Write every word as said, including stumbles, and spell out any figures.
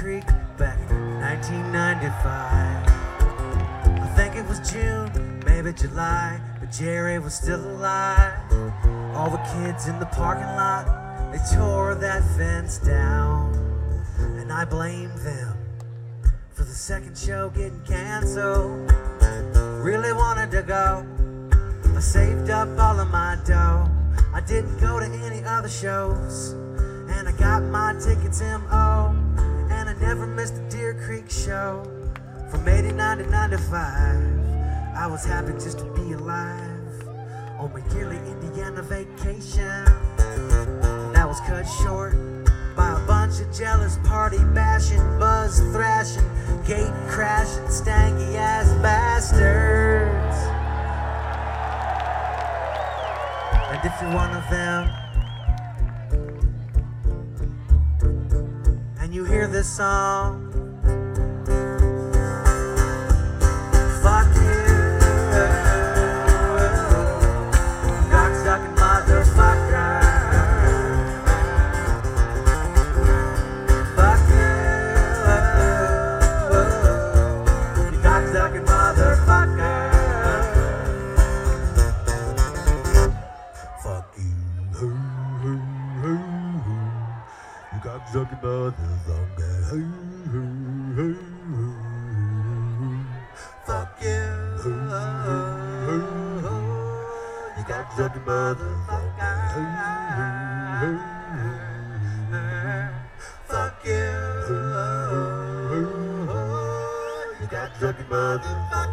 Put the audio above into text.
Creek back in nineteen ninety-five. I think it was June, maybe July, but Jerry was still alive. All the kids in the parking lot, they tore that fence down, and I blamed them for the second show getting canceled. Really wanted to go, I saved up all of my dough. I didn't go to any other shows, and I got my tickets M O, and I never missed a Deer Creek show. From eighty-nine to ninety-five, I was happy just to be alive on my yearly Indiana vacation. That was cut short by a bunch of jealous party bashing, buzz thrashing, gate crashing, stanky ass bastards. And if you're one of them and you hear this song, fuck you, cocksucking motherfucker. Fuck you, you cocksucking motherfucker. Fuck you, hoo, hoo, hoo, hoo. You cocksucking motherfucker. Hoo, hoo, hoo, hoo. Fuck you, hoo, hoo, hoo. You cocksucking motherfucker. Hoo, hoo, hoo. Fuck you, hoo, hoo, hoo. You cocksucking motherfucker.